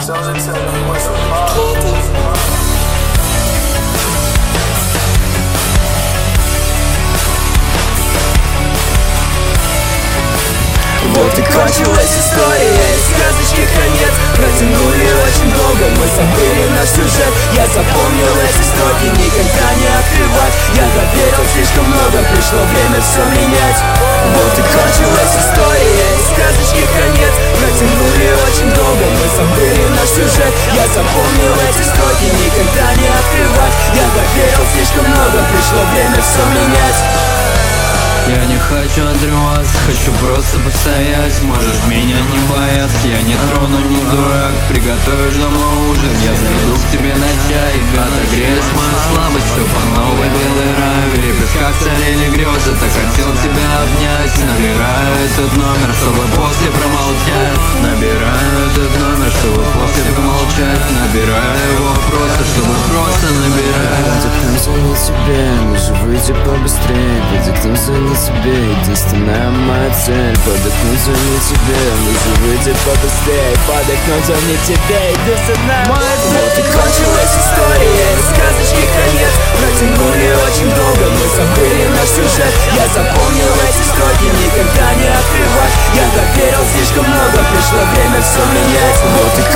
Вот и кончилась история, сказочки конец. Протянули очень долго, мы забыли наш сюжет. Я запомнил эти строки, никогда не открывать. Я доверил слишком много, пришло время все менять. Вот и кончилась история, сказочки конец. Протянули очень долго, мы забыли наш сюжет. Я запомнил эти строки, никогда не открывать. Я доверил слишком много, пришло время все менять. Я не хочу отрываться, хочу просто постоять. Можешь меня не бояться, я не трону, не дурак. Приготовишь дома ужин, я зайду к тебе на чай. Отогреешь мою слабость, все по новой белый рай. В лепестках царили грезы, так хотел тебя обнять. Набираю этот номер, чтобы после промолчать. Набираю этот номер, чтобы после промолчать. Набираю его просто, чтобы просто набирать. Где к нам звонит тебе, ну же выйди побыстрее. Где к нам звонит тебе, единственная моя цель. Под окном звонит тебе, ну же выйди побыстрее. Под окном звонит тебе, единственная моя цель. Вот и кончилась история, сказочки конец. Протянули очень долго, мы забыли наш сюжет. Я запомнил эти строки, никогда не открывать. Я доверил слишком много, пришло время все менять. Вот и